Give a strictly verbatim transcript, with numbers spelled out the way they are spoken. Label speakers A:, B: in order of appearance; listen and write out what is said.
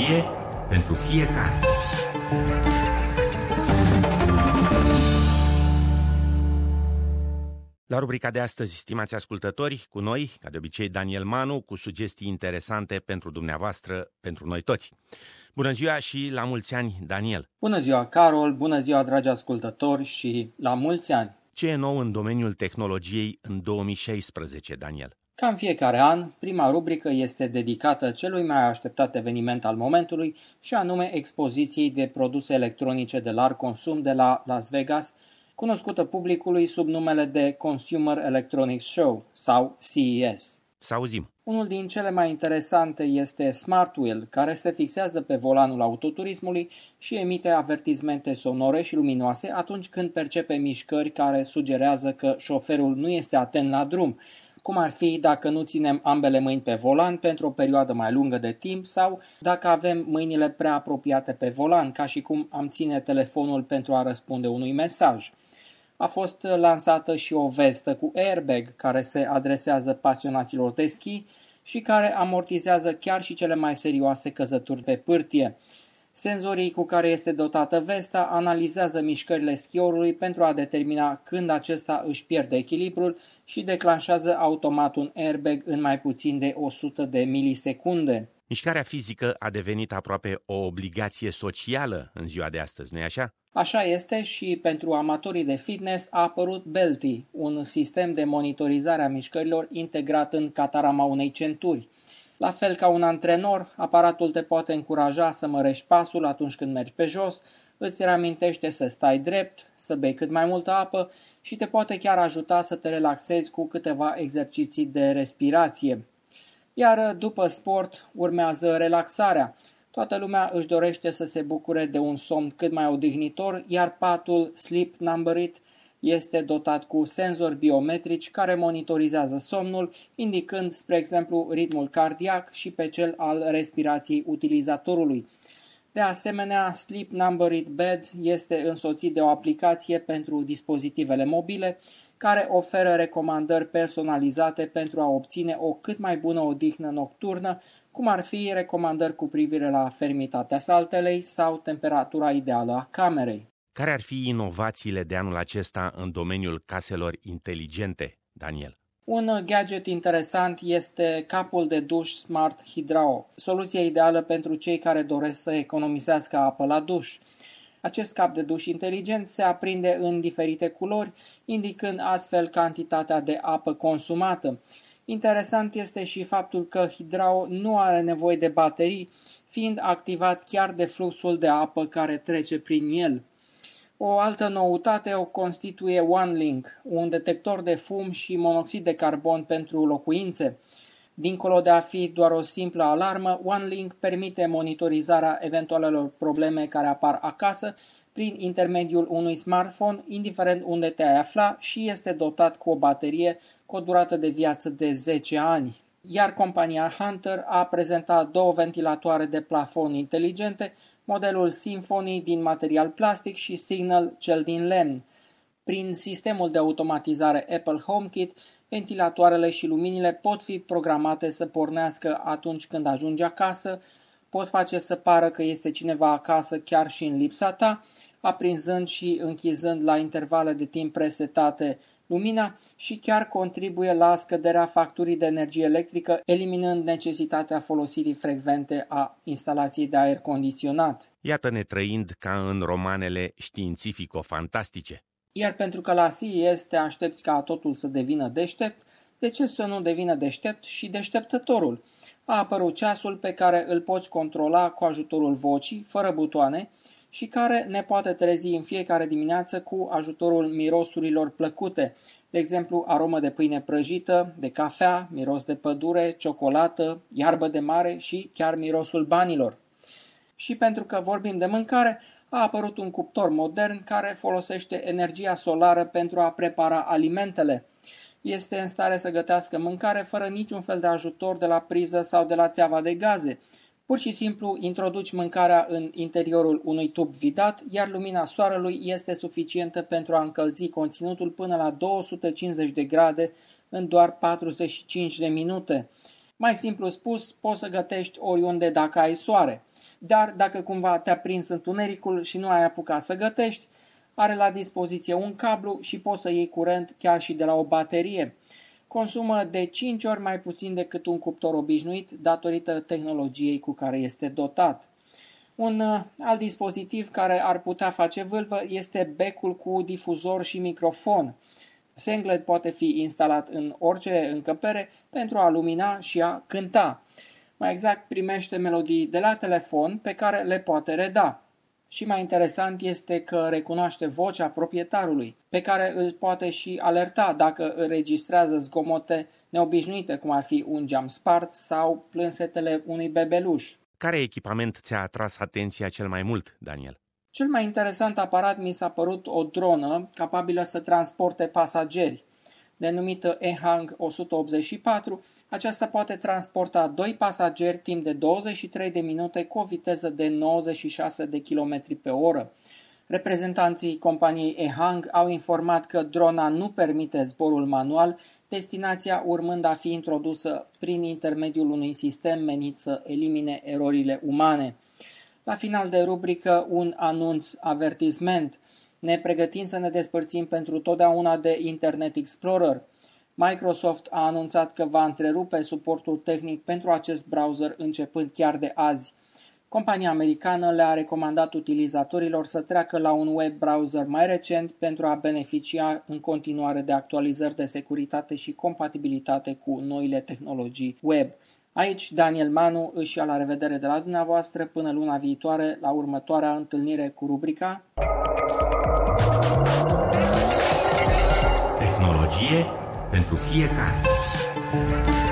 A: Tehnologie pentru fiecare. La rubrica de astăzi, stimați ascultători, cu noi, ca de obicei, Daniel Manu, cu sugestii interesante pentru dumneavoastră, pentru noi toți. Bună ziua și la mulți ani, Daniel!
B: Bună ziua, Carol! Bună ziua, dragi ascultători, și la mulți ani!
A: Ce e nou în domeniul tehnologiei în două mii șaisprezece, Daniel?
B: Ca în fiecare an, prima rubrică este dedicată celui mai așteptat eveniment al momentului, și anume expoziției de produse electronice de larg consum de la Las Vegas, cunoscută publicului sub numele de Consumer Electronics Show sau C E S.
A: Să auzim.
B: Unul din cele mai interesante este Smart Wheel, care se fixează pe volanul autoturismului și emite avertismente sonore și luminoase atunci când percepe mișcări care sugerează că șoferul nu este atent la drum, cum ar fi dacă nu ținem ambele mâini pe volan pentru o perioadă mai lungă de timp sau dacă avem mâinile prea apropiate pe volan, ca și cum am ține telefonul pentru a răspunde unui mesaj. A fost lansată și o vestă cu airbag care se adresează pasionaților de schi și care amortizează chiar și cele mai serioase căzături pe pârtie. Senzorii cu care este dotată vesta analizează mișcările schiorului pentru a determina când acesta își pierde echilibrul și declanșează automat un airbag în mai puțin de o sută de milisecunde.
A: Mișcarea fizică a devenit aproape o obligație socială în ziua de astăzi, nu-i așa?
B: Așa este, și pentru amatorii de fitness a apărut Belty, un sistem de monitorizare a mișcărilor integrat în catarama unei centuri. La fel ca un antrenor, aparatul te poate încuraja să mărești pasul atunci când mergi pe jos, îți reamintește să stai drept, să bei cât mai multă apă și te poate chiar ajuta să te relaxezi cu câteva exerciții de respirație. Iar după sport urmează relaxarea. Toată lumea își dorește să se bucure de un somn cât mai odihnitor, iar patul Sleep Number It este dotat cu senzori biometrici care monitorizează somnul, indicând, spre exemplu, ritmul cardiac și pe cel al respirației utilizatorului. De asemenea, Sleep Number It Bed este însoțit de o aplicație pentru dispozitivele mobile care oferă recomandări personalizate pentru a obține o cât mai bună odihnă nocturnă, cum ar fi recomandări cu privire la fermitatea saltelei sau temperatura ideală a camerei.
A: Care ar fi inovațiile de anul acesta în domeniul caselor inteligente, Daniel?
B: Un gadget interesant este capul de duș Smart Hydrao, soluția ideală pentru cei care doresc să economisească apă la duș. Acest cap de duș inteligent se aprinde în diferite culori, indicând astfel cantitatea de apă consumată. Interesant este și faptul că Hydrao nu are nevoie de baterii, fiind activat chiar de fluxul de apă care trece prin el. O altă noutate o constituie OneLink, un detector de fum și monoxid de carbon pentru locuințe. Dincolo de a fi doar o simplă alarmă, OneLink permite monitorizarea eventualelor probleme care apar acasă prin intermediul unui smartphone, indiferent unde te-ai afla, și este dotat cu o baterie cu o durată de viață de zece ani. Iar compania Hunter a prezentat două ventilatoare de plafon inteligente, modelul Symphony din material plastic și Signal, cel din lemn. Prin sistemul de automatizare Apple HomeKit, ventilatoarele și luminile pot fi programate să pornească atunci când ajungi acasă, pot face să pară că este cineva acasă chiar și în lipsa ta, aprinzând și închizând la intervale de timp presetate lumina, și chiar contribuie la scăderea facturii de energie electrică, eliminând necesitatea folosirii frecvente a instalației de aer condiționat.
A: Iată-ne trăind ca în romanele științifico-fantastice.
B: Iar pentru că la C E S te aștepți ca totul să devină deștept, de ce să nu devină deștept și deșteptătorul? A apărut ceasul pe care îl poți controla cu ajutorul vocii, fără butoane, și care ne poate trezi în fiecare dimineață cu ajutorul mirosurilor plăcute, de exemplu aromă de pâine prăjită, de cafea, miros de pădure, ciocolată, iarbă de mare și chiar mirosul banilor. Și pentru că vorbim de mâncare, a apărut un cuptor modern care folosește energia solară pentru a prepara alimentele. Este în stare să gătească mâncare fără niciun fel de ajutor de la priză sau de la țeava de gaze. Pur și simplu introduci mâncarea în interiorul unui tub vidat, iar lumina soarelui este suficientă pentru a încălzi conținutul până la două sute cincizeci de grade în doar patruzeci și cinci de minute. Mai simplu spus, poți să gătești oriunde dacă ai soare. dar dacă cumva te-a prins întunericul și nu ai apucat să gătești, are la dispoziție un cablu și poți să iei curent chiar și de la o baterie. Consumă de cinci ori mai puțin decât un cuptor obișnuit datorită tehnologiei cu care este dotat. Un uh, alt dispozitiv care ar putea face vâlvă este becul cu difuzor și microfon. Senglet poate fi instalat în orice încăpere pentru a lumina și a cânta. Mai exact, primește melodii de la telefon pe care le poate reda. Și mai interesant este că recunoaște vocea proprietarului, pe care îl poate și alerta dacă înregistrează zgomote neobișnuite, cum ar fi un geam spart sau plânsetele unui bebeluș.
A: Care echipament ți-a atras atenția cel mai mult, Daniel?
B: Cel mai interesant aparat mi s-a părut o dronă capabilă să transporte pasageri. Denumită Ehang o sută optzeci și patru, aceasta poate transporta doi pasageri timp de douăzeci și trei de minute cu o viteză de nouăzeci și șase de kilometri pe oră. Reprezentanții companiei Ehang au informat că drona nu permite zborul manual, destinația urmând a fi introdusă prin intermediul unui sistem menit să elimine erorile umane. La final de rubrică, un anunț, avertisment. Ne pregătim să ne despărțim pentru totdeauna de Internet Explorer. Microsoft a anunțat că va întrerupe suportul tehnic pentru acest browser începând chiar de azi. Compania americană le-a recomandat utilizatorilor să treacă la un web browser mai recent pentru a beneficia în continuare de actualizări de securitate și compatibilitate cu noile tehnologii web. Aici Daniel Manu își ia la revedere de la dumneavoastră până luna viitoare la următoarea întâlnire cu rubrica
A: Tehnologie pentru fiecare.